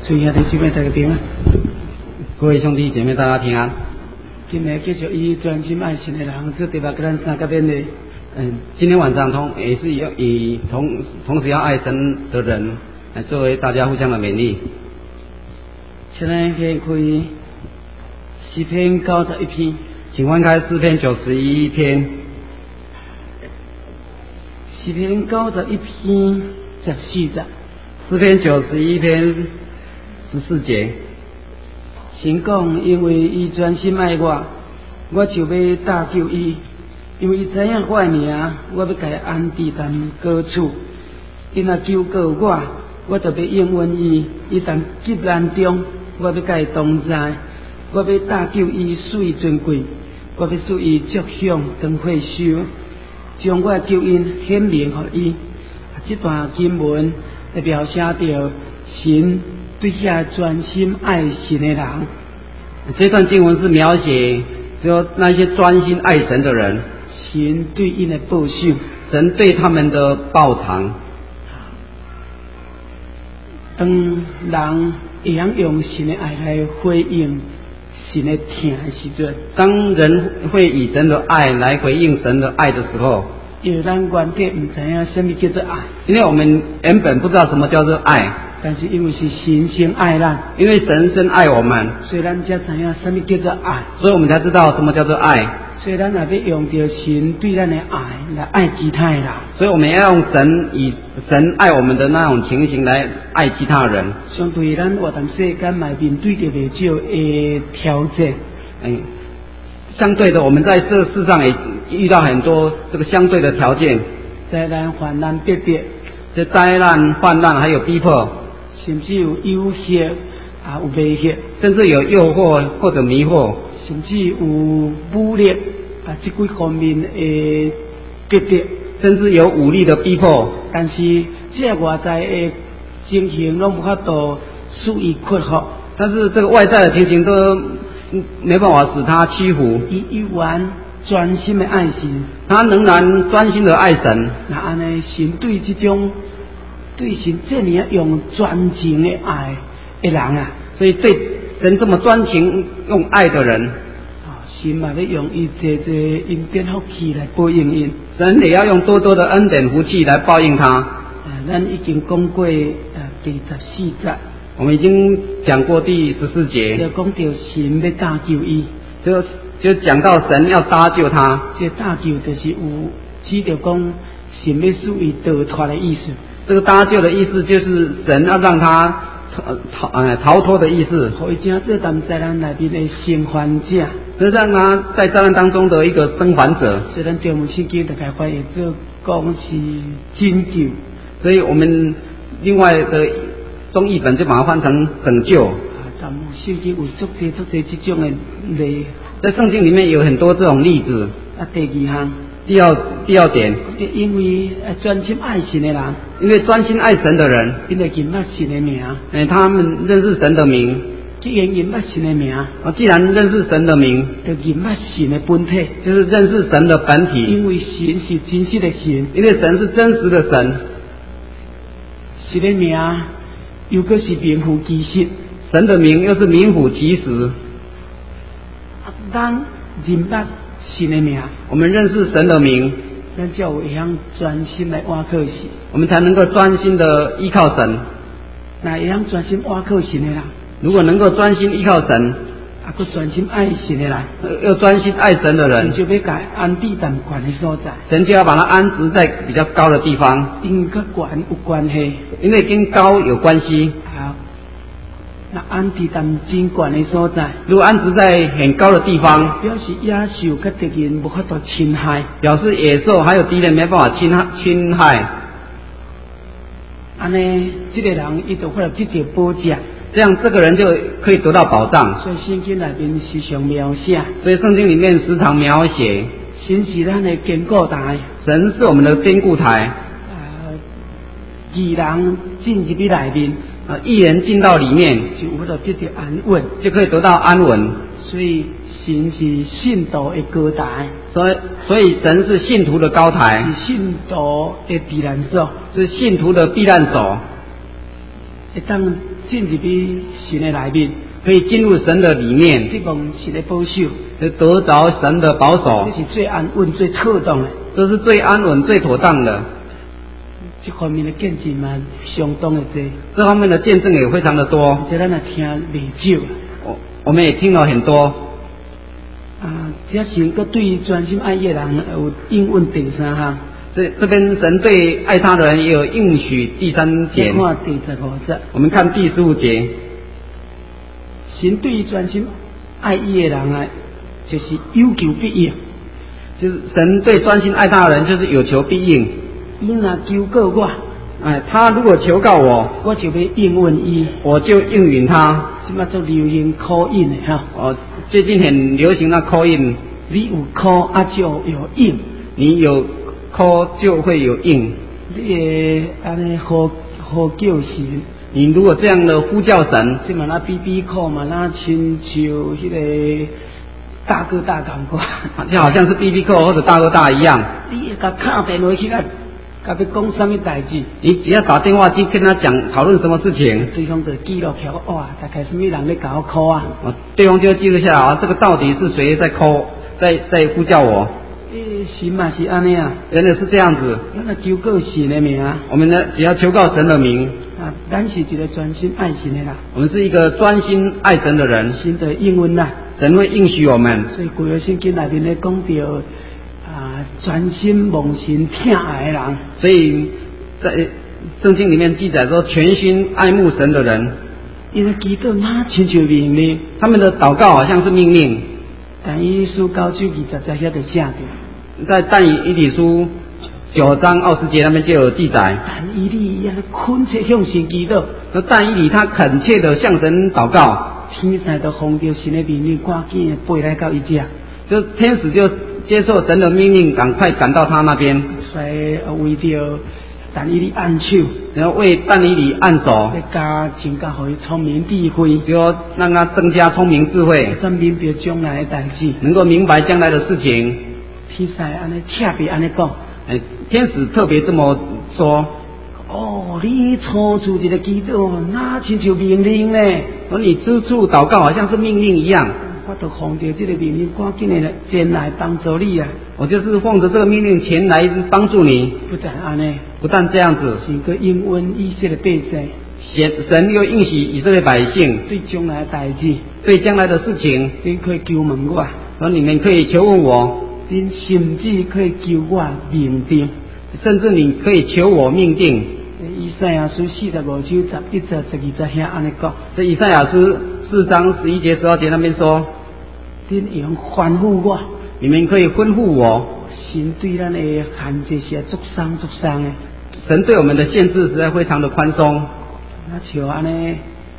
尊兄弟姐妹大家平安。 各位兄弟姐妹，大家平安。 今日继续以专心爱神的人，这第八个咱三个勉励。 今天晚上同时要爱神的人，作为大家互相的勉励。 现在可以诗篇91篇， 请翻开诗篇91篇。 诗篇91篇14节。 诗篇91篇14节。 神讲，因为伊专心爱我，我就要搭救伊；因为伊知影我的名，我要甲伊安置在高处。伊若求告我，我就要应允伊；伊当急难中，我要甲伊同在。我要搭救伊，使伊尊贵；我要使伊足享当岁收，将我的救恩显明予伊。这段经文会描写着神对遐专心爱神的人。 这段经文是描写只有那些专心爱神的人， 神对因的报酬， 神对他们的报偿。 当人会晓用神的爱来回应神的疼的时阵， 当人会以神的爱来回应神的爱的时候， 因为咱原本唔知影什么叫做爱， 因为我们原本不知道什么叫做爱， 但是因为是神先爱咱， 因为神深爱我们， 所以咱才知影什么叫做爱， 所以我们才知道什么叫做爱。 所以咱也要用着神对咱的爱来爱其他的人。 所以我们要用以神爱我们的那种情形来爱其他人。 相对咱活在世间内面对着未少的挑战。 相对的，我们在这世上也遇到很多这个相对的条件， 灾难、患难、逼迫， 这灾难、患难还有逼迫， 甚至有诱惑有威胁， 甚至有诱惑或者迷惑， 甚至有武力这几方面的逼迫， 甚至有武力的逼迫。 但是这外在的情形拢无法度使伊克服。 但是这个外在的情形都没办法使他屈服。 伊依然专心的爱神， 他仍然专心的爱神。 那安尼，神对这种对神这样用专情的爱的人啊， 所以对神这么专情用爱的人， 神嘛要用伊这恩典福气来报应因。 神也要用多多的恩典福气来报应他。 咱已经讲过第14节。 我们已经讲过第14节， 就讲到神要搭救伊， 就讲到神要搭救他。 这搭救就是有指着讲神要使伊逃脱的意思。 这个搭救的意思就是神要让他逃脱的意思， 可以讲这当灾难内面的生还者， 是让他在灾难当中的一个生还者。 所以咱中文圣经就开翻译做讲是拯救， 所以我们另外的中译本就把它翻成拯救。 但圣经有足多这种的例， 在圣经里面有很多这种例子。 第二项， 第二点， 因为专心爱神的人， 因为专心爱神的人， 因为认识神的名， 他们认识神的名。 既然认识神的名， 既然认识神的名， 就认识神的本体， 就是认识神的本体。 因为神是真实的神， 因为神是真实的神， 神的名又个是名副其实， 神的名又是名副其实。 咱认识神的名， 我们认识神的名， 咱才有会专心来倚靠神， 我们才能够专心的依靠神。 那会专心倚靠神的人， 如果能够专心依靠神， 佮专心爱神的人， 又专心爱神的人， 就要甲安置在悬的所在， 神就要把它安置在比较高的地方， 因佮悬有关系， 因为跟高有关系。 好，那安置在真悬的所在， 如果安置在很高的地方， 表示野兽佮敌人无法度侵害， 表示野兽还有敌人没办法侵害。 安尼，这个人伊就会有这条保障。 这样这个人就可以得到保障。 所以圣经内面时常描写， 所以圣经里面时常描写， 神是咱的坚固台， 神是我们的坚固台。义人进入去内面， 义人进到里面， 就有法度得到安稳， 就可以得到安稳。 所以神是信徒的高台， 所以神是信徒的高台， 是信徒的避难所， 是信徒的避难所。 会当进入去神的内面， 可以进入神的里面， 得望神的保守， 得着神的保守， 这是最安稳、最妥当的。 这是最安稳、最妥当的。 这方面的见证嘛，相当的多。 这方面的见证也非常的多， 而且咱也听未少。 我们也听了很多。 这神个对专心爱耶人有应允第三项。 这边神对爱他的人也有应许第三节。 看第15节。 我们看第15节。 神对专心爱伊的人啊，就是有求必应。 就是神对专心爱他的人，就是有求必应。 伊若求告我， 他如果求告我， 我就要应允伊， 我就应允他。 即马做流行 call in 的哈。 最近很流行那 call in。 你有 call 就有应。 你有 call 就会有应。 你安尼呼叫神。 你如果这样的呼叫神， 即嘛那 BB call 嘛那亲像迄个大哥大感觉， 就好像是 BB call 或者大哥大一样。 你甲敲电话去甲要讲什么代志？ 你只要打电话去跟他讲讨论什么事情， 对方就记录起来，哇，大概什么人在搞我 call 啊？ 对方就会记录下来这个到底是谁在 call， 在呼叫我？ 神嘛是安尼啊， 真的是这样子。 咱求告神的名啊， 我们呢只要求告神的名。 咱是一个专心爱神的人。 我们是一个专心爱神的人。 神的应允啦， 神会应许我们。 所以旧约圣经内面咧讲到专心望神疼爱的人。 所以在圣经里面记载说，全心爱慕神的人， 因为祈祷那亲像命令， 他们的祷告好像是命令。 但以书9章20节遐就写着， 在但以理书9章20节那边就有记载。 但以理也恳切向神祈祷， 那但以理他恳切的向神祷告， 天使就奉着神的命令，赶紧飞来到伊遮， 就天使就接受神的命令，赶快赶到他那边， 所以为着但以理按手， 然后为但以理按手， 增加互伊聪明智慧， 就让他增加聪明智慧， 真明白将来的代志， 能够明白将来的事情。 天使安尼特别安尼讲， 天使特别这么说。 你初次一个祈祷，哪亲像命令呢？ 你处处祷告好像是命令一样。 我就奉着这个命令，赶紧的前来帮助你啊！ 我就是奉着这个命令前来帮助你。 不但安尼， 不但这样子， 是个应允以色列百姓， 神又应许以色列百姓， 对将来的代志， 对将来的事情， 你可以求问我， 说你们可以求问我， 你甚至可以求我命定， 甚至你可以求我命定。 以赛亚书45章11节12节遐安尼讲， 这以赛亚书4章11节12节那边说， 你用吩咐我， 你们可以吩咐我。 神对咱的限制是足松的， 神对我们的限制实在非常的宽松。 那像安尼，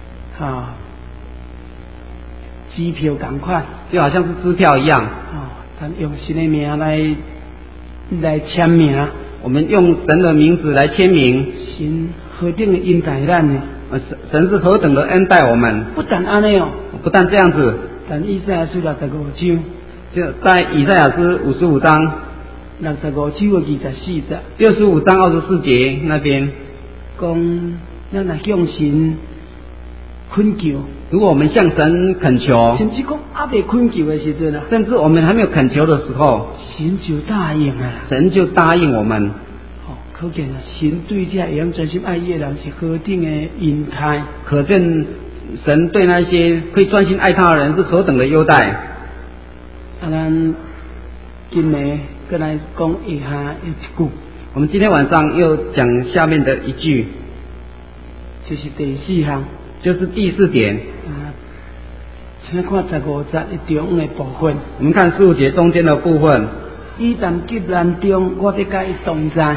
支票同款， 就好像是支票一样。 咱用神的名来签名。 我们用神的名字来签名， 神何等的恩待咱呢？ 神是何等的恩待我们。 不但安尼不但这样子， 但以赛亚书65章， 就在以赛亚书55章 65章的24节 ，65章24节那边讲，咱若向神恳求， 如果我们向神恳求， 甚至讲还未恳求的时阵啊， 甚至我们还没有恳求的时候， 神就答应啊， 神就答应我们。 可见啊，神对这样专心爱伊的人是何等的恩待， 可见神对那些可以专心爱他的人是何等的优待。 咱今日再来讲以下一句， 我们今天晚上又讲下面的一句， 就是第4项， 就是第4点。 请看15节中央的部分。 我们看15节中间的部分。 伊但急难中，我要甲伊同在。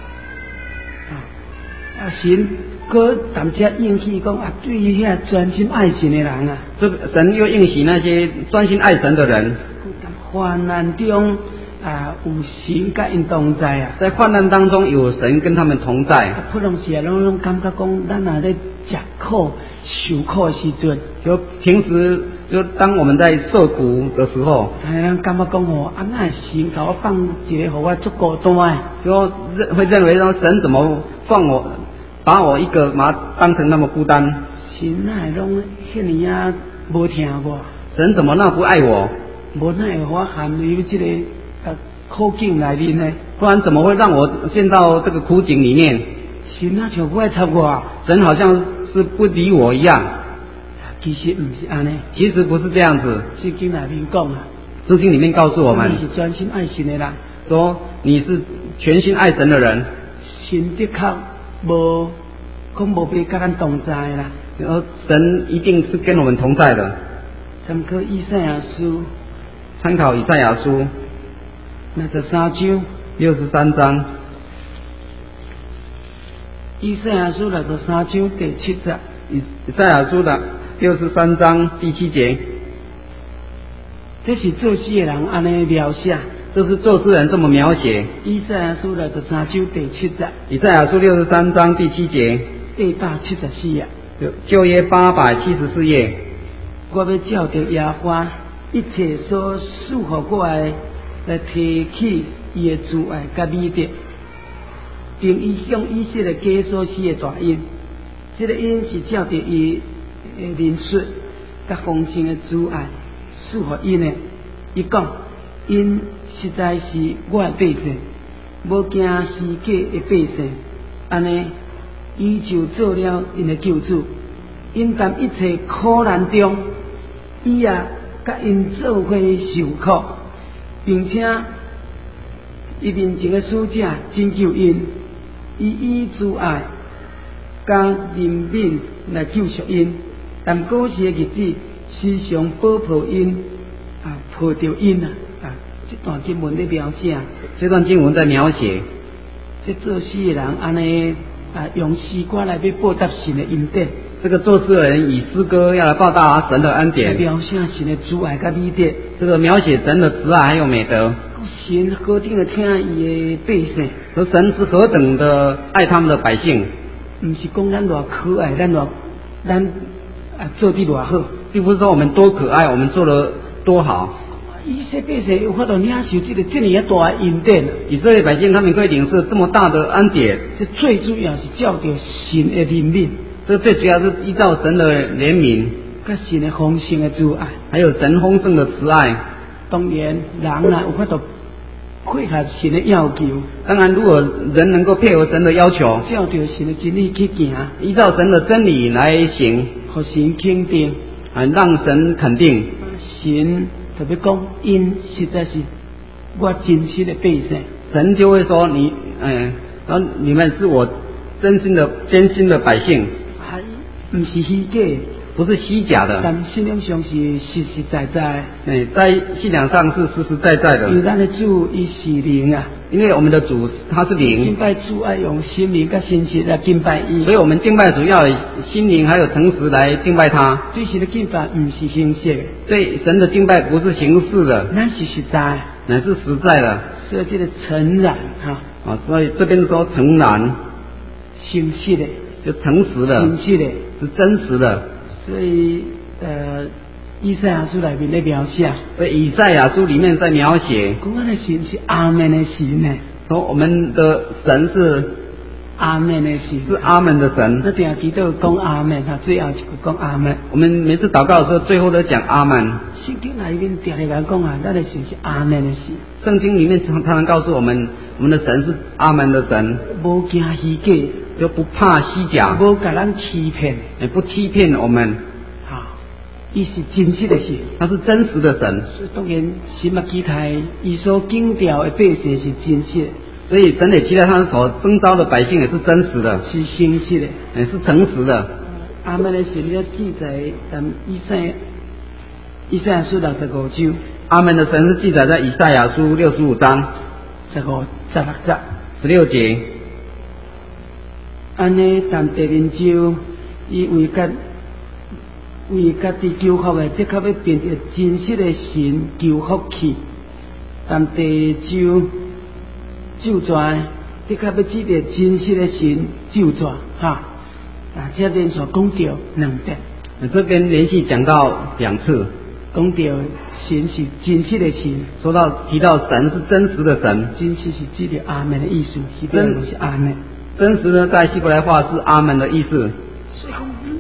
神搁淡薄应许讲对于遐专心爱神的人啊， 这神又应许那些专心爱神的人， 患难中有神甲因同在啊， 在患难当中有神跟他们同在。 不拢是拢感觉讲，咱若咧吃苦受苦的时阵， 就平时就当我们在受苦的时候， 咱感觉讲那神甲我放一个，互我足孤单的， 就会认为说神怎么把我一个把它当成那么孤单。 神哪会拢遐尼啊无听我？ 神怎么那不爱我？ 无哪会我陷入这个苦境内面呢？ 不然怎么会让我陷到这个苦境里面？ 神哪像不爱插我？ 神好像是不理我一样。 其实不是安尼， 其实不是这样子。 圣经内面讲啊， 圣经里面告诉我们， 你是专心爱神的人， 说你是全心爱神的人， 神的确无讲无被甲咱同在啦。 神一定是跟我们同在的。 参考以赛亚书， 参考以赛亚书 63章 63章， 以赛亚书63章第7节， 以赛亚书的63章第7节， 这是作诗的人安尼描写。 这是作诗人这么描写。 以赛亚书63章第7节， 以赛亚书63章第7节， 第874页， 旧约874页。 我要照着耶和华一切所赐予我的，来提起伊的慈爱甲美德，并伊向以色列家所施的大恩。这个恩是照着伊的人数甲丰盛的慈爱赐予因的。伊讲，因实在是我的百姓，无惊虚假的百姓。安尼，伊就做了因的救主。因担一切苦难中，伊也甲因做伙受苦，并且伊面前的使者拯救因，伊以慈爱甲怜悯来救赎因。但古时的日子，时常保护因，抱着因这段经文在描写， 这段经文在描写， 这作诗的人安尼用诗歌来要报答神的恩典。 这个作诗人以诗歌要来报答神的恩典， 描写神的慈爱甲美德。 这个描写神的慈爱还有美德。 神何等的听伊的百姓， 而神是何等的爱他们的百姓。 不是讲咱偌可爱，咱做得偌好， 并不是说我们多可爱，我们做得多好。 以色列百姓有法度领受这个这么大的恩典。 以色列百姓他们可以领受这么大的恩典， 这最主要是照着神的怜悯。 这最主要是依照神的怜悯， 甲神的丰盛的慈爱， 还有神丰盛的慈爱。 当然，人有法度配合神的要求。 当然，如果人能够配合神的要求， 照着神的真理去行， 依照神的真理来行， 互神肯定， 让神肯定。 神特别讲，因实在是我真心的百姓。 神就会说你们是我真心的百姓。 不是虚假， 不是虚假的， 但信仰上是实实在在。 在信仰上是实实在在的。 因为咱的主伊是灵啊， 因为我们的主他是灵， 敬拜主要用心灵跟心实来敬拜伊。 所以我们敬拜主要以心灵还有诚实来敬拜他。 对神的敬拜不是形式的， 对神的敬拜不是形式的， 那是实在， 乃是实在的。 所以这个诚然所以这边说诚然， 诚实的， 就诚实的， 诚实的。 是真实的。 所以以赛亚书里面在描写， 所以以赛亚书里面在描写， 讲我的神是阿门的神呢， 说我们的神是阿门的神， 是阿门的神。 那定记得讲阿门，最后一句讲阿门。 我们每次祷告的时候，最后都讲阿门。 圣经里面常常讲咱的神是阿门的神。 圣经里面常常告诉我们的神是阿门的神， 无惊虚假， 就不怕虚假， 无甲咱欺骗， 也不欺骗我们。 伊是真实的神， 他是真实的神。 所以当然，神也期待伊所敬调的百姓是真实的。 所以神也期待他所征召的百姓也是真实的， 是诚实的， 也是诚实的。 阿门的神要记载在以赛亚书65章。 阿门的神是记载在以赛亚书65章 16节。 16节。 安尼，但第二章伊为家己求福的，即刻要变成真实的神求福去。但第二章咒詛，即刻要指着真实的神咒詛这边所讲到2遍。 这边连续讲到2次， 讲到神是真实的神， 提到神是真实的神， 真实是指着阿门的意思，希伯来是阿门。 真实呢，在希伯来话是阿门的意思。 所以讲，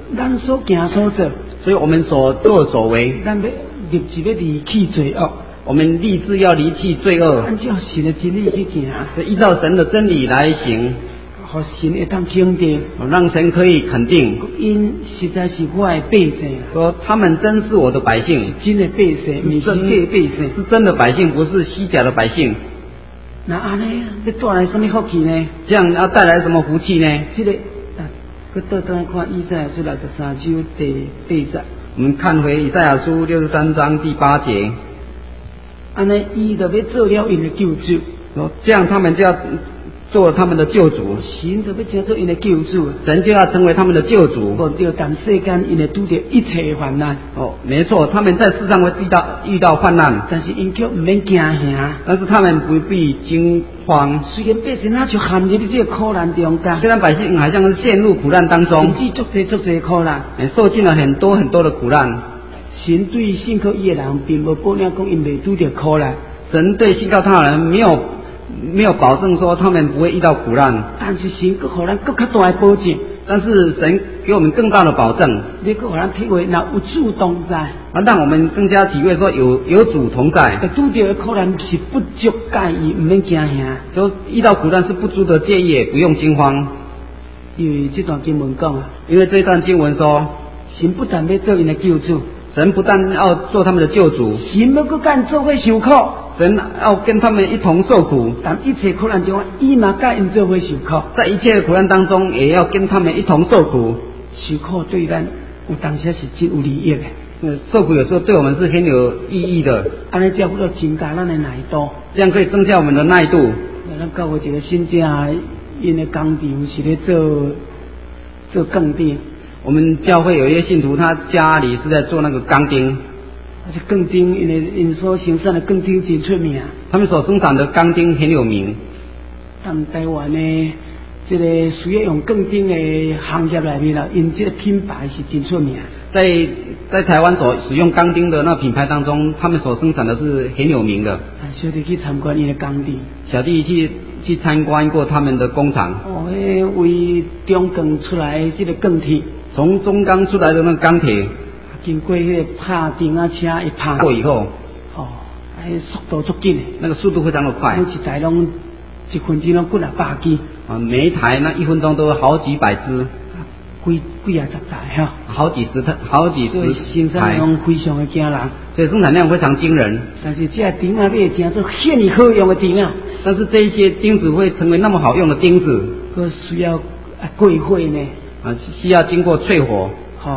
咱所行所做， 所以我们所作所为， 咱要立志要离弃罪恶， 我们立志要离弃罪恶， 按照神的真理去行， 依照神的真理来行， 互神会当肯定， 让神可以肯定， 因实在是我的百姓， 说他们真是我的百姓， 真的百姓，不是假的百姓， 是真的百姓，不是虚假的百姓。 那安尼要带来什么福气呢？ 这样要带来什么福气呢？ 这个搁倒转来看以赛亚书63章第8节。 我们看回以赛亚书63章第8节， 安尼伊就要做了因的救主， 这样他们就要做他们的救主， 神就要成做因的救主， 神就要成为他们的救主。 无着但世间因会拄着一切的患难。 没错，他们在世上会遇到患难， 但是因却唔免惊吓。 但是他们不必惊慌。 虽然百姓那就陷入这个苦难中间， 虽然百姓好像是陷入苦难当中， 甚至足侪苦难， 受尽了很多很多的苦难。 神对信靠伊的人，并无保证讲因未拄着苦难。 神对信靠他的人没有保证说他们不会遇到苦难， 但是神佮互咱更较大的保证。 但是神给我们更大的保证， 你佮互咱体会，若有主同在， 让我们更加体会说有主同在。 拄着的苦难是不足介意，唔免惊吓。 就遇到苦难是不足的介意，也不用惊慌。 因为这段经文讲啊， 因为这段经文说， 神不但要做因的救主， 神不但要做他们的救主， 神要佮咱做伙受苦。 神要跟他们一同受苦， 但一切苦难中，伊嘛甲因做伙受苦。 在一切苦难当中，也要跟他们一同受苦。 受苦对咱有当时是真有利益的。 受苦有时候对我们是很有意义的。 安尼才会增加咱的耐度， 这样可以增加我们的耐度。 咱教会一个新家，因的工厂是咧做钢钉。 我们教会有一些信徒，他家里是在做那个钢钉。 这钢钉因所生产的钢钉真出名， 他们所生产的钢钉很有名。 但台湾的这个需要用钢钉的行业里面啦，因这个品牌是真出名。 在台湾所使用钢钉的那品牌当中，他们所生产的是很有名的。 小弟去参观因的钢钉， 小弟去参观过他们的工厂。 为中钢出来这个钢铁， 从中钢出来的那个钢铁。 经过迄个拍钉啊车一拍过以后， 速度足紧的， 那个速度非常的快， 每一台拢1分钟拢几啊百支， 每一台那1分钟都有好几百只， 几啊十台哈， 好几十台， 所以生产量非常的惊人， 所以生产量非常惊人。 但是这钉啊，你会成做很好用的钉啊， 但是这一些钉子会成为那么好用的钉子， 可需要过火呢， 需要经过淬火。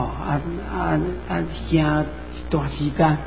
行一段时间，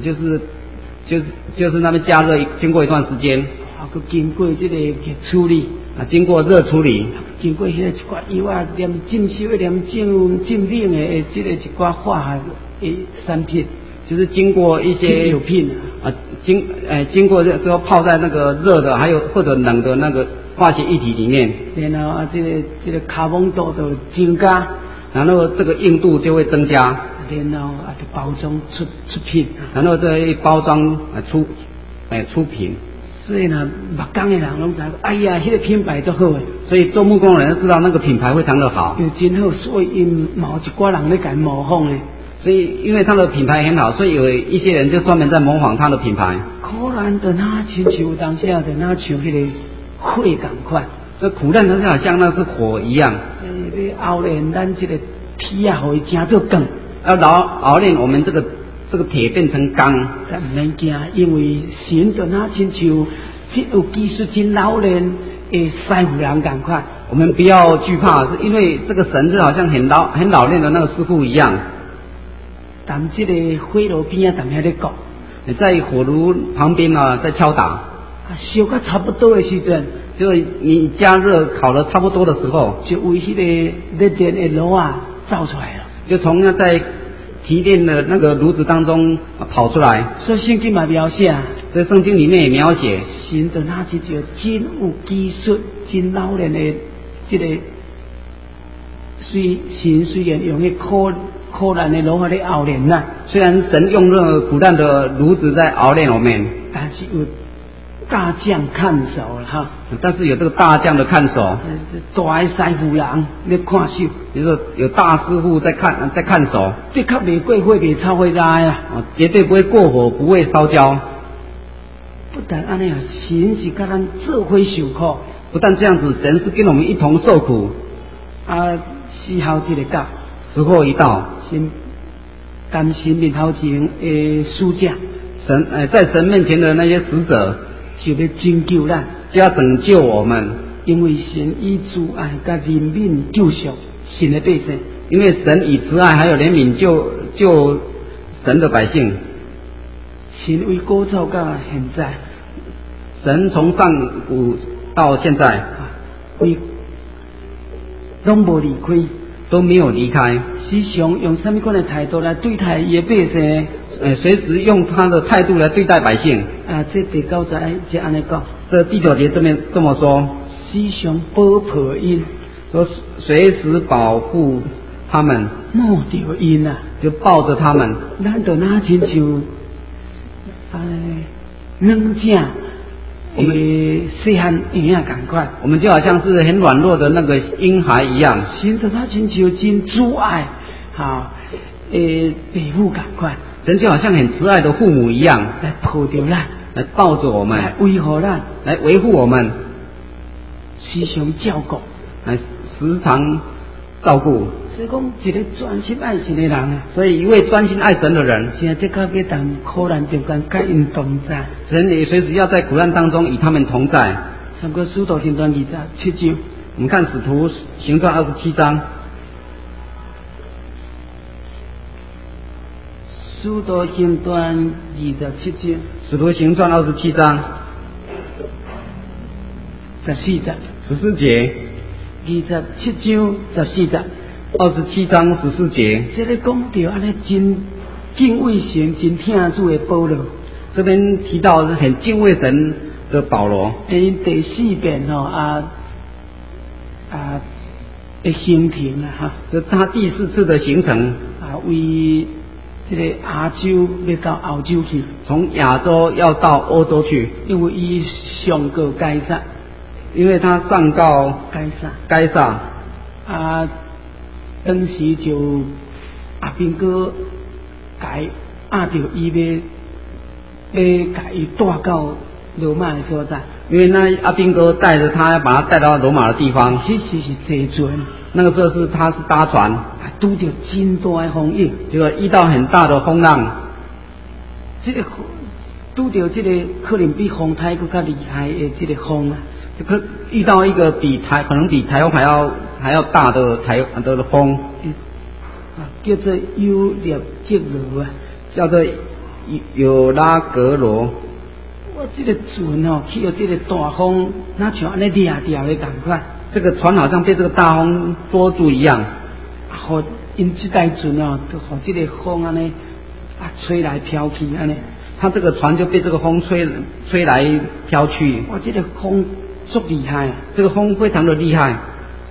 就是那边加热，经过一段时间， 经过这个处理， 经过热处理， 经过迄个一寡油啊，连浸烧、连浸冷的这个一寡化学的产品， 就是经过一些油品经过之后泡在那个热的，还有或者冷的那个化学液体里面， 然后这个卡蒙度就增加。 然后这个硬度就会增加， 然后就包装出品， 然后这一包装出品。 所以呢，木工的人拢知，哎呀，迄个品牌都好诶。 所以做木工的人知道那个品牌非常的好， 真好，所以因某一寡人咧甲模仿诶。 所以因为它的品牌很好，所以有一些人就专门在模仿它的品牌。 苦难就哪亲像当时啊，就哪像迄个火共款。 这苦难就好像那是火一样。 你熬炼咱这个铁啊，互伊成做钢。 要熬炼我们这个铁变成钢。 咱唔免惊，因为神就哪亲像这有技术真老练的师傅人共款。 我们不要惧怕，是因为这个神就好像很老练的那个师傅一样。 但这个火炉边啊，踮遐咧讲， 在火炉旁边啊，在敲打。 烧到差不多的时阵。 就你加热烤的差不多的时候， 就为迄个热电的炉啊照出来了， 就从那在提炼的那个炉子当中跑出来。 所以圣经嘛描写， 所以圣经里面也描写， 神就拿起一个真有技术、真老练的这个虽然用迄苦难的炉来熬炼呐， 虽然神用那个苦难的炉子在熬炼我们， 但是有大将看守了哈。 但是有这个大将的看守， 大的师傅人咧看守， 就是说有大师傅在看守， 的确袂过火，袂炒火灾啊， 绝对不会过火，不会烧焦。 不但安尼啊，神是甲咱做伙受苦。 不但这样子，神是跟我们一同受苦。 啊，时候一个到， 时候一到， 神面头前的使者， 在神面前的那些使者， 就要拯救咱， 就要拯救我们。 因为神以慈爱甲怜悯救赎神的百姓。 因为神以慈爱还有怜悯救神的百姓。 神为古早到现在， 神从上古到现在， 拢无离开， 都没有离开。 时常用什么款的态度来对待伊的百姓？ 随时用他的态度来对待百姓。 这第9节就安尼讲。 这第9节这边这么说， 时常保护因， 说随时保护他们， 摸着因啊， 就抱着他们。 咱就哪亲像软正细汉婴仔同款， 我们就好像是很软弱的那个婴孩一样。 神就哪亲像真慈爱父母同款。 神就好像很慈爱的父母一样， 来抱着咱， 来抱着我们， 来维护咱， 来维护我们， 时常照顾， 来时常照顾。 所以讲，一个专心爱神的人啊， 所以一位专心爱神的人， 现在这个要当苦难中间跟因同在， 神也随时要在苦难当中与他们同在。 参考《使徒行传》27章， 我们看《使徒行传》27章。 使徒行传27章， 使徒行传27章 14节 ，14节 ，27章14节 ，27章14节。 这里讲到安尼真敬畏神、真听主的保罗， 这边提到是很敬畏神的保罗。 因第4遍的行程哈， 这他第4次的行程为这个亚洲要到欧洲去， 从亚洲要到欧洲去， 因为伊上告该撒， 因为他上告该撒当时就兵哥改压着伊要甲伊带到罗马的所在， 因为那兵哥带着他，要把他带到罗马的地方。 其实是坐船， 那个时候他是搭船， 拄着真大的风雨， 结果遇到很大的风浪。 这个拄着这个可能比风台更加厉害的这个风啊， 遇到一个可能比台风还要大的风， 叫做尤列吉罗啊， 叫做有拉格罗。 我这个船去到这个大风，那像安尼抓掉的感觉。 这个船好像被这个大风捉住一样。 好，因这台船就和这个风安尼吹来飘去安尼。 他这个船就被这个风吹来飘去。 哇，这个风足厉害， 这个风非常的厉害。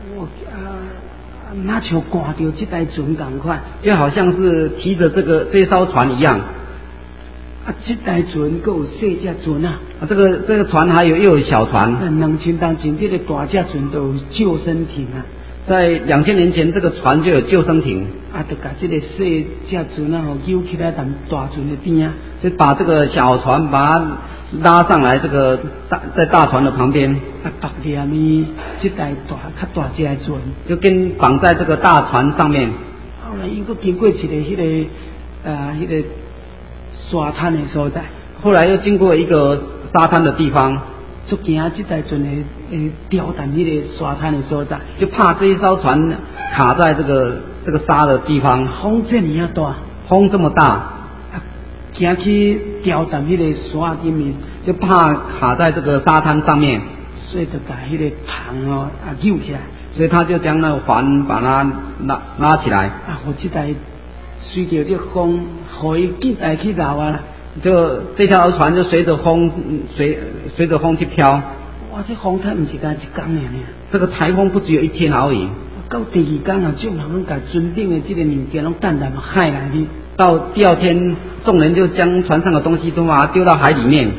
那像挂着这台船同款， 就好像是提着这艘船一样。 这台船还有小只船啊！ 这个船又有小船。 2000当前这个大只船都有救生艇啊。 在2000年前，这个船就有救生艇。 就把这个小只船游起来，当大船的边啊， 就把这个小船把它拉上来，在大船的旁边。 绑连呢，这台较大只的船， 就跟绑在这个大船上面。 后来又经过一个那个沙滩的所在， 后来又经过一个沙滩的地方， 就惊这台船会掉淡那个沙滩的所在， 就怕这一艘船卡在这个沙的地方。 风这么大， 风这么大， 惊去掉淡那个沙里面， 就怕卡在这个沙滩上面， 所以就把那个帆扭起来， 所以他就将那个帆把它拉起来。 和这台随着这风，和伊进来去绕啊， 就这条船就随着风去飘。 哇，这风台不是干一天呢？ 这个台风不只有1天而已。 到第2天众人拢把船顶的这个物件拢淡淡海来去。 到第2天，众人就将船上的东西都把它丢到海里面。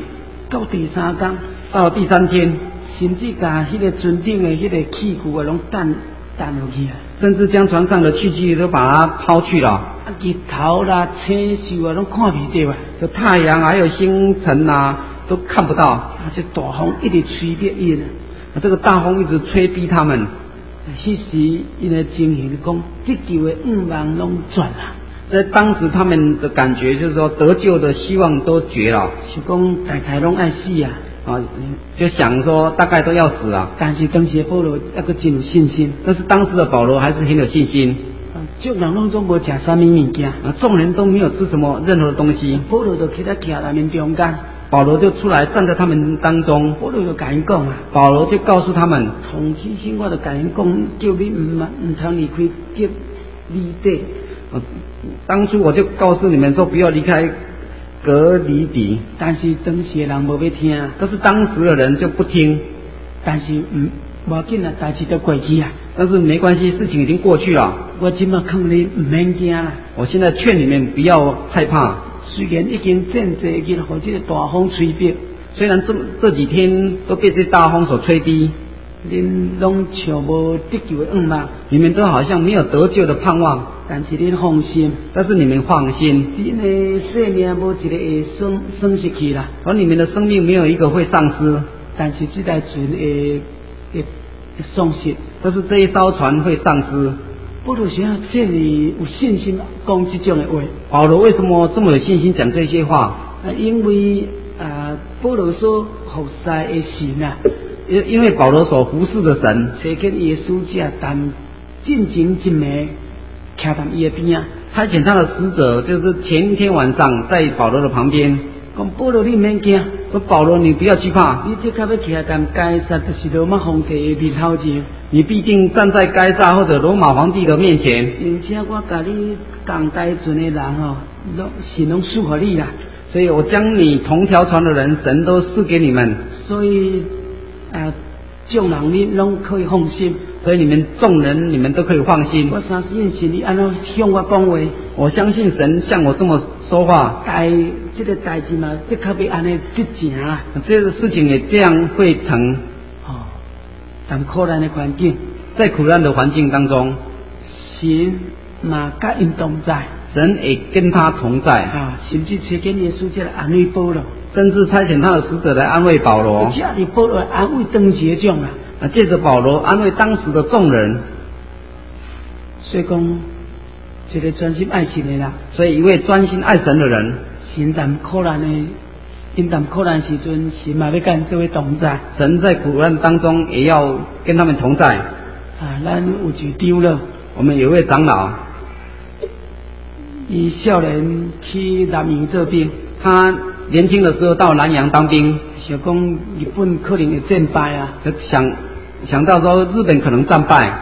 到第三天， 到了第3天， 甚至把迄个船顶的迄个器具啊，拢弹落去啊， 甚至将船上的器具都把它抛去了。 啊，日头啦、星宿啊，拢看不到啊。 这太阳还有星辰啊，都看不到。 啊，这大风一直吹逼因啊， 这个大风一直吹逼他们。 迄时因的情形讲，地球的愿望拢转啦。 在当时他们的感觉就是说，得救的希望都绝了。 是讲大概拢爱死啊。 就想说大概都要死了。 但是当时的保罗还佫真有信心。 但是当时的保罗还是很有信心。 众人拢总无食啥物物件。 众人都没有吃什么任何的东西。 保罗就去在徛他们中间。 保罗就出来站在他们当中。 保罗就甲因讲啊。 保罗就告诉他们， 从起先我就甲因讲，叫你唔通离开革离底。 当初我就告诉你们说，不要离开革离底。 但是当时的人无要听。 但是当时的人就不听。 但是无要紧啊，代志都过去啊。 但是没关系，事情已经过去了。 我今麦劝你唔免惊啦。 我现在劝你们不要害怕。 虽然已经真侪日互这个大风吹逼， 虽然这几天都被这大风所吹逼， 恁拢像无得救的愿望， 你们都好像没有得救的盼望。 但是恁放心， 但是你们放心， 恁的生命无一个会损失去啦。 而你们的生命没有一个会丧失， 但是这台船会丧失。 但是这一艘船会丧失。 保罗想要这里有信心讲这种的话。 保罗为什么这么有信心讲这些话？ 因为保罗所服侍的神啊， 因为保罗所服侍的神， 差遣耶稣者，但进前一暝徛在伊的边啊。 差遣他的使者，就是前一天晚上在保罗的旁边。 讲保罗你免惊， 说保罗你不要惧怕， 你即刻要徛在该撒，就是罗马皇帝的面头前。 你必定站在该撒或者罗马皇帝的面前。 而且我甲你同台船的人吼，神拢赐予你啦。 所以我将你同条船的人，神都赐给你们。 所以众人你拢可以放心。 所以你们众人，你们都可以放心。 我相信神你安怎向我讲话， 我相信神向我这么说话。 这个代志嘛，即刻要安尼执行啊。 这个事情也这样会成。 但苦难的环境， 在苦难的环境当中， 神嘛甲因同在， 神也跟他同在甚至差遣耶稣这来安慰保罗， 甚至差遣他的使者来安慰保罗， 借着保罗安慰当时的众啊， 借着保罗安慰当时的众人。 所以讲，一个专心爱神的人， 所以一位专心爱神的人， 神淡苦难的。因当苦难时阵，神嘛要跟这位同在。 神在苦难当中也要跟他们同在。 咱有一张了。 我们有一位长老， 伊少年去南洋做兵， 他年轻的时候到南洋当兵， 想讲日本可能会战败啊， 就想到说日本可能战败，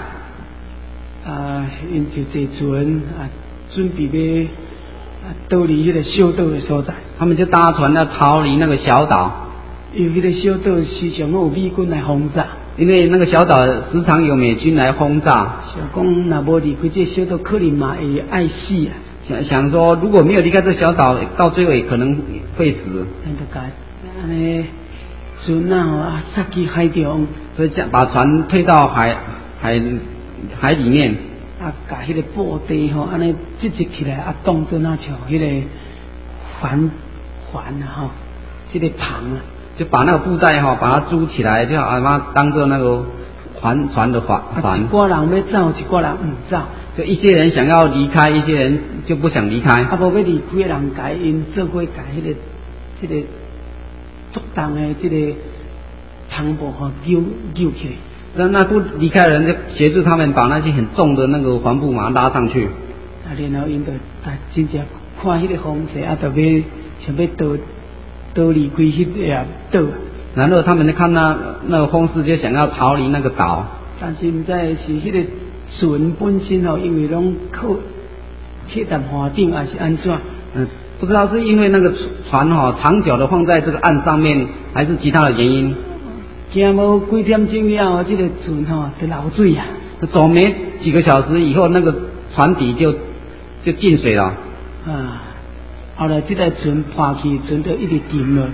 因就坐船准备要逃离迄个小岛的所在。 他们就搭船要逃离那个小岛， 因为迄个小岛时常有美军来轰炸， 因为那个小岛时常有美军来轰炸。 想讲若无离开这小岛，可能嘛会爱死啊。 想说如果没有离开这小岛，到最后也可能会死。 安尼船撒去海中， 所以把船推到海里面。 把迄个布袋安尼积起来当作像迄个帆这个旁就把那个布袋把它租起来，就把它当做那个船的帆。 一挂人要走，一挂人唔走。 就一些人想要离开，一些人就不想离开。 无要离开的人，甲因做伙甲这个作动的这个篷布揪起来。 那不离开的人就协助他们把那些很重的那个帆布把它拉上去。 然后因就真正看迄个风势就要想要逃离开迄个岛。 然后他们就看那个风势，就想要逃离那个岛。 但是唔知是迄个船本身因为拢靠铁淡岸顶还是安怎？ 不知道是因为那个船长久的放在这个岸上面，还是其他的原因。 行无几点钟了，这个船就漏水啊！ 走没几个小时以后，那个船底就进水了。 后来这台船破去，船就一直沉落去。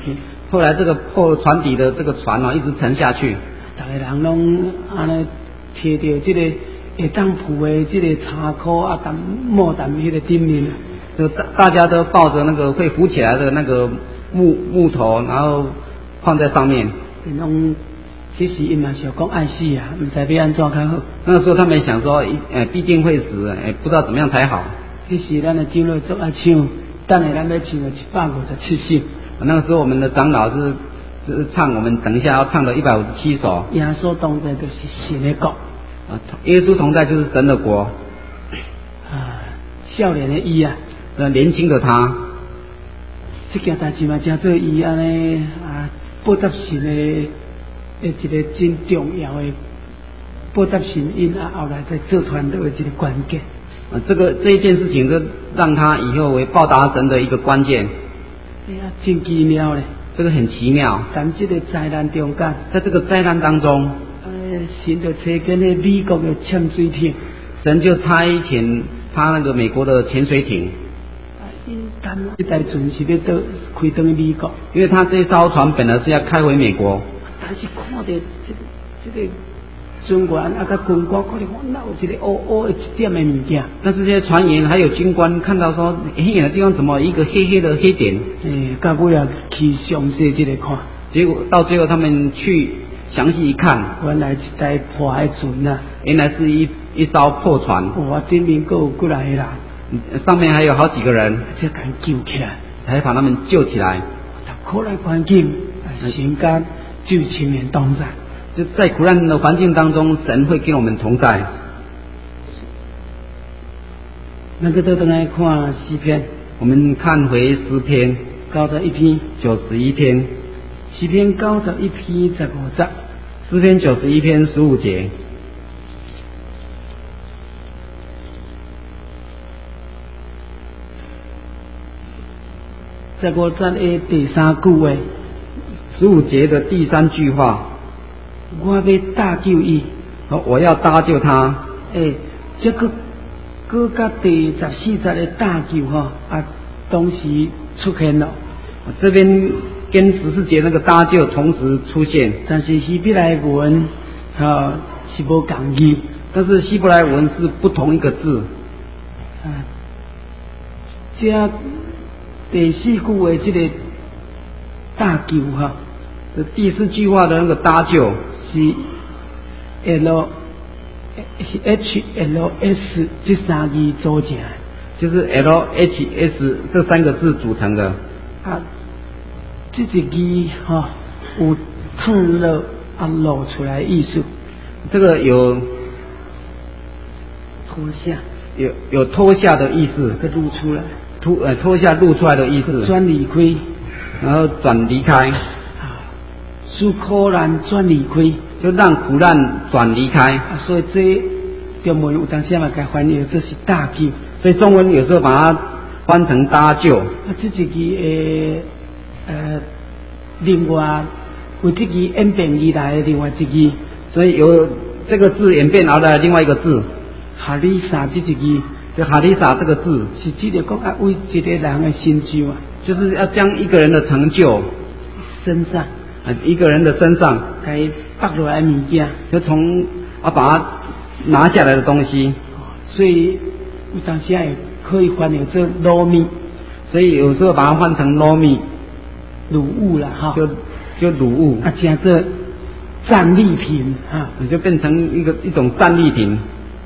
后来这个破船底的这个船一直沉下去。 大家人拢安尼摕着这个会当浮的这个柴壳啊，淡木淡迄个顶面， 就大家都抱着那个会浮起来的那个木头，然后放在上面。 拢其实因嘛是讲爱死啊，唔知要安怎较好。 那个时候他们想说，必定会死，不知道怎么样才好。 其实咱的长老做爱唱，等下咱要唱的157首。 那个时候我们的长老是唱，我们等一下要唱的157首。 耶稣同在就是神的国。 耶稣同在就是神的国。 少年的伊啊， 年轻的他， 这件代志嘛，真做伊安尼报答神的一个真重要的报答神因后来在做传道的一个关键。 这一件事情，就让他以后为报答神的一个关键。 真奇妙嘞！ 这个很奇妙。 但这个灾难中间， 在这个灾难当中， 神就差遣那美国的潜水艇， 神就差遣他那个美国的潜水艇。 这台船是要到开回美国， 因为他这艘船本来是要开回美国， 但是看到这个船员甲军官可能哪有一个黑黑的一点的物件。但是这些船员还有军官看到说，很远的地方怎么一个黑黑的黑点？ 到尾啊去详细这个看， 结果到最后他们去详细一看， 原来是台破的船啊！原来是一艘破船。 哇，顶面还有过来的人， 上面还有好几个人， 才敢救起来， 才把他们救起来。 苦难环境，神间就亲人同在。 就在苦难的环境当中，神会跟我们同在。 那个都等来看诗篇， 我们看回诗篇 91篇 ，91篇， 诗篇91篇15节， 诗篇91篇15节。 15节的第3句话 ，15节的第3句话。 我要搭救伊， 我要搭救他。 这个甲第14节的搭救同时出现了。 这边跟14节那个搭救同时出现， 但是希伯来文是无共义， 但是希伯来文是不同一个字。 这第4句的这个搭救第4句话的那个搭救。 是 HLS 这3字组成， 就是 LHS 这3个字组成的。 这一字有烫了露出来的意思。 这个有脱下， 有脱下的意思。 露出来， 脱下露出来的意思。 转离开， 然后转离开。 使苦难转离开， 就让苦难转离开。 所以这中文有当时嘛，该翻译这是搭救。 所以中文有时候把它翻成搭救。 这一句另外为这句演变而来的另外一句， 所以有这个字演变而来的另外一个字。 哈利萨这一句， 就哈利萨这个字是指着讲为一个人的成就就是要将一个人的成就身上。 一个人的身上， 该拔落来物件， 就从把它拿下来的东西， 所以有当时也可以翻译做糯米， 所以有时候把它换成糯米， 乳物啦就乳物， 加做战利品就变成一种战利品。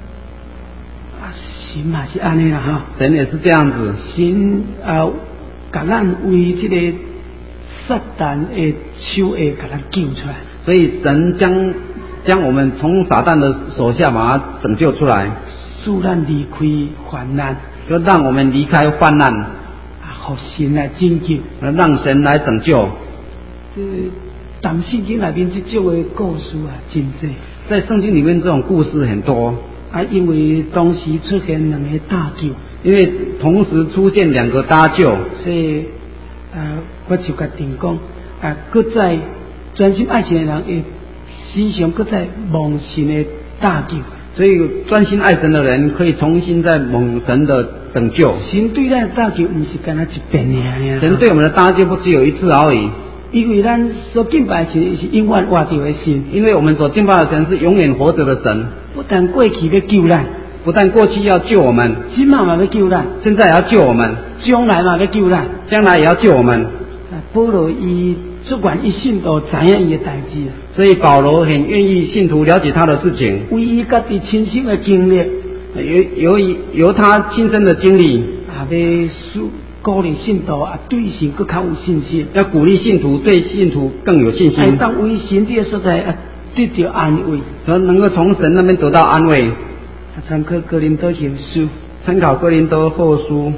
神嘛是安尼啦神也是这样子， 神甲咱为这个撒旦的手下把他救出来， 所以神将我们从撒旦的手下把它拯救出来， 使咱离开患难， 就让我们离开患难， 让神来拯救， 让神来拯救。 但圣经里面这种的故事真多， 在圣经里面这种故事很多因为当时出现2个搭救， 因为同时出现2个搭救， 所以我就决定讲，搁在专心爱神的人会时常搁在望神的搭救， 所以专心爱神的人可以重新再蒙神的拯救。 神对咱的搭救不是干那一遍尔， 神对我们的搭救不只有一次而已。 因为咱所敬拜的神是永远活着的神， 因为我们所敬拜的神是永远活着的神， 不但过去要救咱， 不但过去要救我们， 今嘛要救咱， 现在也要救我们， 将来嘛要救咱， 将来也要救我们。 保罗伊主管伊信徒知影伊的代志， 所以保罗很愿意信徒了解他的事情， 为伊家己亲身的经历， 由他亲身的经历， 要鼓励信徒对神更较有信心， 要鼓励信徒对信徒更有信心， 当为神这个所在得到安慰， 能够从神那边得到安慰。 参考哥林多后书， 参考哥林多后书，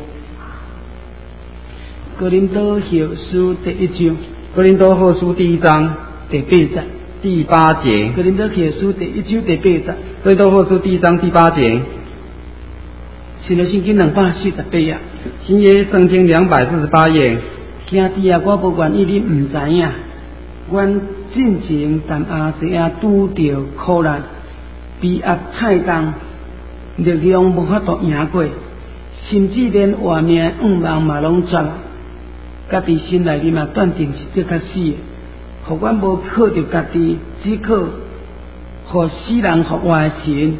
哥林多后书第1章， 哥林多后书第1章第8节， 第8节， 哥林多后书第1章第8节， 哥林多后书第1章第8节。 新约圣经248页， 新约圣经248页。 兄弟啊，我无愿意你唔知影，阮进前但亚细亚拄着苦难，逼压太重，力量无法度赢过，甚至连活命往人嘛拢绝啦。家己心内面嘛断定是这较死的，互阮无靠着家己，只靠互死人复活的神。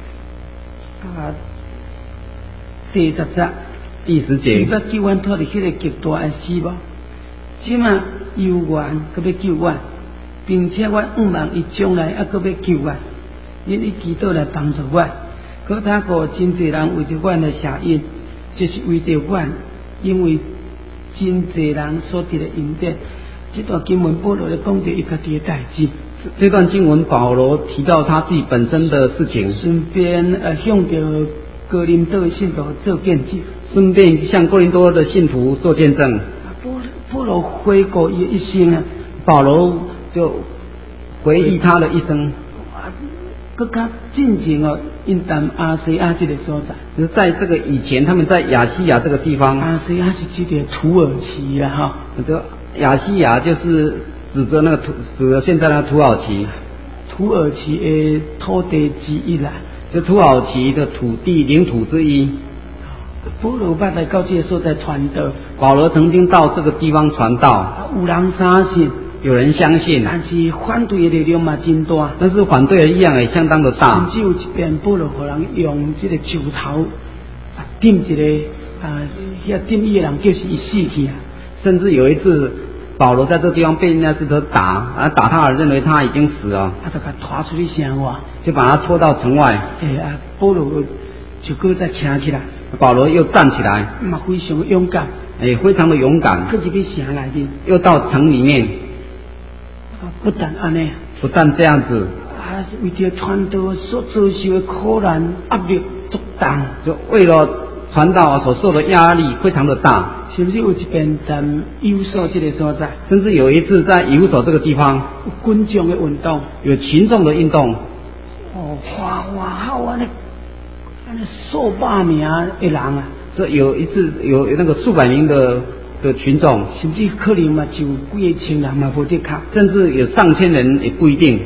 第10节， 第10节， 伊要救阮脱离迄个极大的死亡，即嘛犹原搁要救阮，并且阮仰望伊将来还搁要救阮，因以祈祷来帮助阮。可他互真侪人为着阮来谢恩，就是为着阮，因为真侪人所得的恩典。这段经文保罗咧讲着伊家己的代志。 这段经文保罗提到他自己本身的事情， 顺便向着哥林多的信徒做见证， 顺便向哥林多的信徒做见证。 保罗回顾伊的一生啊， 保罗就回忆他的一生。 更加进前哦，因谈亚细亚这个所在， 就是在这个以前，他们在亚细亚这个地方。 亚细亚是指的土耳其啦，哈。 这亚细亚就是指着现在的土耳其。 土耳其的土地之一啦， 就土耳其的土地领土之一。 保罗捌来到这个所在传道。 保罗曾经到这个地方传道。 有人相信。 有人相信， 但是反对的力量嘛真大， 但是反对的力量也相当的大。 甚至有一遍保罗互人用这个石头点一个遐点伊的人就是伊死去啊。 甚至有一次，保罗在这个地方被那石头打，打他认为他已经死了， 就把他拖出去城外， 就把他拖到城外。 保罗就搁再站起来， 保罗又站起来， 嘛非常的勇敢， 非常的勇敢， 搁入去城内面， 又到城里面。 不但安尼， 不但这样子， 为着传道所遭受的苦难压力足重， 就为了传道所受的压力非常的大。 甚至有一遍在以弗所这个所在， 甚至有一次在以弗所这个地方， 有群众的运动， 有群众的运动， 哗好安尼数百名的人啊， 这有一次有那个数百名的群众， 甚至可能嘛就几个千人嘛无得卡， 甚至有上千人也不一定。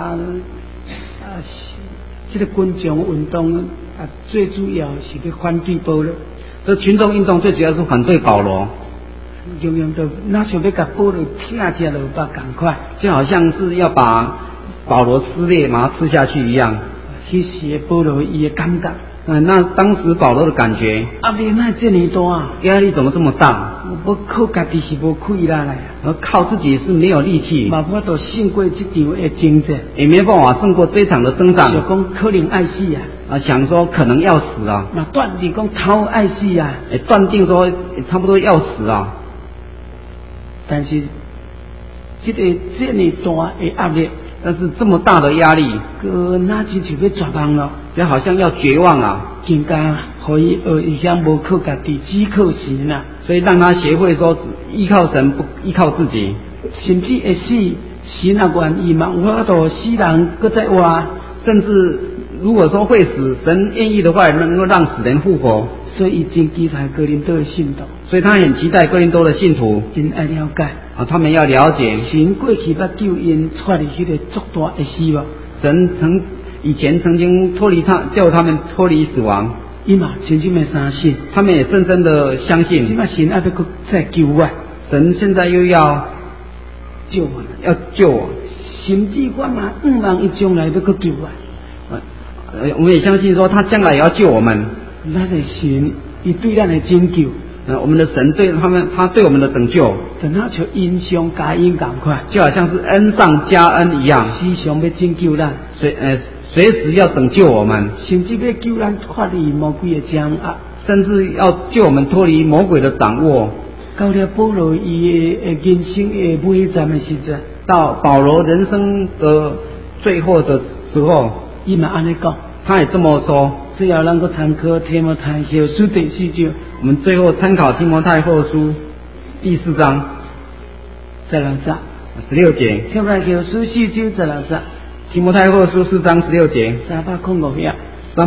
这个群众运动最主要是要反对保罗。 这群众运动最主要是反对保罗， 用到那想要把保罗听下了吧，赶快， 就好像是要把保罗撕裂，把它吃下去一样。 其实保罗伊的感觉。 那当时保罗的感觉， 压力那这么大， 压力怎么这么大？ 我靠家己是无气力啦， 而靠自己是没有力气， 嘛无法胜过这场的征战， 也没办法胜过这场的征战。 就讲可能爱死啊， 想说可能要死啊， 嘛断定讲头爱死啊， 断定说差不多要死啊。 但是这么大的压力。 但是这么大的压力， 那真就要绝望了， 就好像要绝望啊！ 更加可以以前无靠家己，只靠神啊！ 所以让他学会说依靠神，不依靠自己。 甚至会死，神也愿意嘛，有法度死人搁再活。 甚至如果说会死，神愿意的话，能够让死人复活。 所以真期待哥林多的信徒， 所以他很期待哥林多的信徒， 因爱了解他们要了解神过去捌救因脱离迄个足大的死亡， 神以前曾经叫他们脱离死亡， 伊嘛真正的相信， 他们也深深的相信， 即嘛神还要再救我， 神现在又要救我们， 要救我。 甚至我嘛毋望伊将来要搁救我。 我们也相信说他将来也要救我们。 咱的神，伊对咱的拯救， 我们的神他对我们的拯救， 就好像恩上加恩同款， 就好像是恩上加恩一样， 时常要拯救咱， 随时要拯救我们， 甚至要救咱脱离魔鬼的掌握， 甚至要救我们脱离魔鬼的掌握。 到了保罗伊的人生的尾站的时阵， 到保罗人生的最后的时候， 伊嘛安尼讲， 他也这么说。 最后咱个参考提摩太后书第4章， 我们最后参考提摩太后书第4章 16节 16节。 提摩太后书4章16节。 提摩太后书4章16节。 305页。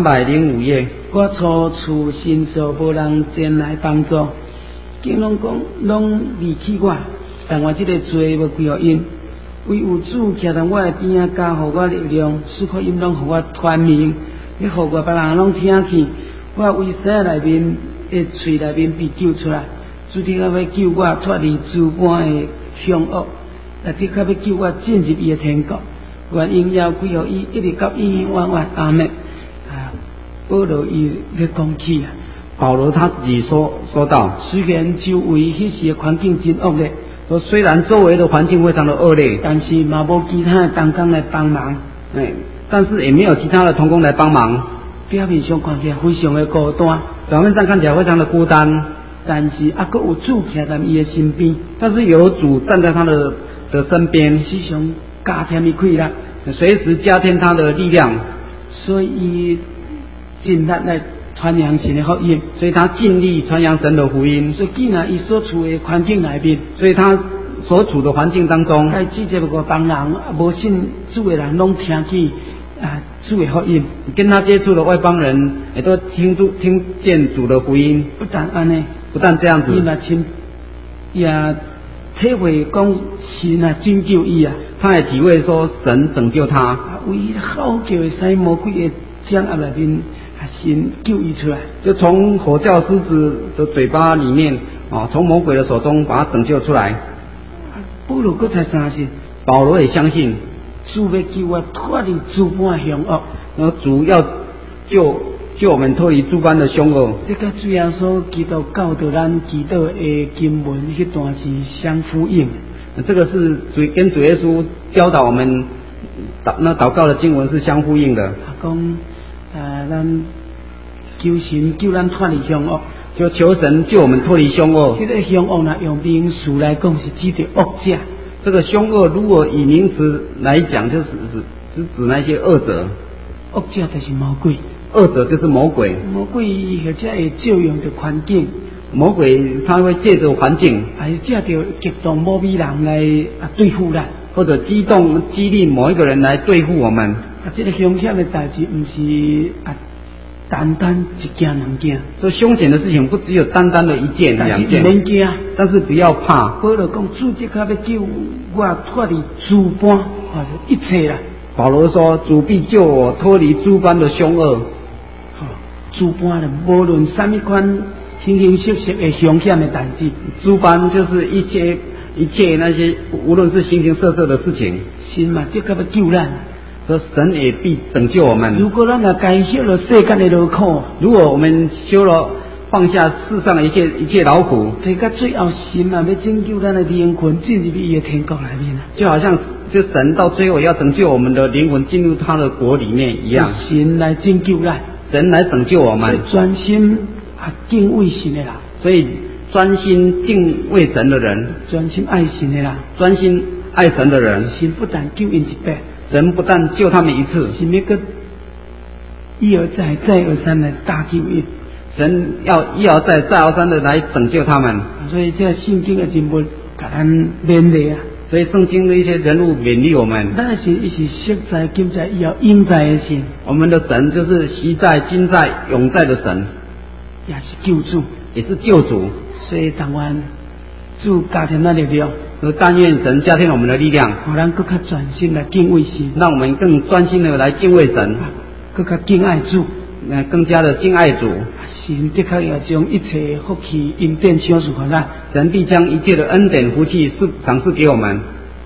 305页。 我初处新手无人前来帮助，竟拢讲拢离弃我，但我这个罪要归互因。唯有主徛在我的边仔，加互我力量，使福音拢互我传明，要互外别人拢听见。我为生内面的嘴内面被救出来，主的要救我脱离诸般的凶恶，的确要救我进入伊的天国。愿荣耀归互伊，一直到永永远远。阿们。保罗伊咧讲起啊， 保罗他自己说到， 虽然周围迄时的环境真恶劣， 说虽然周围的环境非常的恶劣， 但是嘛无其他的同工来帮忙， 但是也没有其他的同工来帮忙。 表面上看起来非常的孤单， 表面上看起来非常的孤单， 但是还佫有主徛在伊的身边， 但是有主站在他的身边， 时常加添伊气力， 随时加添他的力量， 所以伊尽力来传扬神的福音， 所以他尽力传扬神的福音。 所以既然伊所处的环境内面， 所以他所处的环境当中， 该直接个帮人无信主的人拢听见主的福音， 跟他接触的外邦人也都听见主的福音。 不但安尼， 不但这样子， 伊嘛也体会讲神啊拯救伊啊， 他也体会说神拯救他， 为吼叫会使魔鬼的掌握内面，神救伊出来， 就从吼叫狮子的嘴巴里面从魔鬼的手中把他拯救出来。 保罗佫才相信， 保罗也相信主要救我脱离诸般凶恶， 然后主要救我们脱离诸般的凶恶。 这个主耶稣基督教导咱祈祷的经文迄段是相呼应。 这个是跟主耶稣教导我们祷告的经文是相呼应的。 讲咱求神救咱脱离凶恶， 就求神救我们脱离凶恶。 这个凶恶呢，用名词来讲是指的恶者。 这个凶恶如果以名词来讲，就是指那些恶者。 恶者就是魔鬼。 恶者就是魔鬼。 魔鬼或者会借用着环境。 魔鬼他会借着环境， 还是借着激动某批人来对付咱， 或者激励某一个人来对付我们。 这个凶险的代志，不是单单一件两件。 这凶险的事情不只有单单的一件两件， 但是不免惊， 但是不要怕。 保罗讲，主即刻要救我脱离诸般一切啦。 保罗说，主必救我脱离诸般的凶恶。 诸般的，无论什么款形形色色的凶险的代志， 诸般就是一切那些，无论是形形色色的事情， 神嘛的确要救咱。 说神也必拯救我们。 如果咱若该受了世间的劳苦， 如果我们放下世上的一切劳苦， 这个最后神嘛要拯救咱的灵魂进入伊的天国里面， 就好像神到最后要拯救我们的灵魂进入他的国里面一样。 神来拯救咱， 神来拯救我们， 专心敬畏神的人， 所以专心敬畏神的人， 专心爱神的人， 专心爱神的人， 神不但救因一百， 神不但救他们一次， 神要个一而再再而三来大救因， 神要一而再再而三的来拯救他们。 所以这圣经的人物给咱勉励啊， 所以圣经的一些人物勉励我们。 咱的神伊是昔在、今在、以后永在的神。 我们的神就是昔在、今在、永在的神， 也是救主， 也是救主。 所以但愿主加添咱力量， 但愿神加添我们的力量， 让咱更加专心来敬畏神， 让我们更专心的来敬畏神， 更加敬爱主， 更加的敬爱主。 神的确要将一切福气恩典赏赐给咱， 神必将一切的恩典福气赏赐给我们。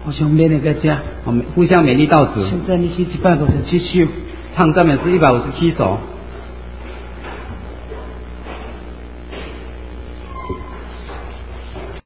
互相勉励个遮。 我们互相勉励到此。 现在你是157首， 唱赞美诗157首。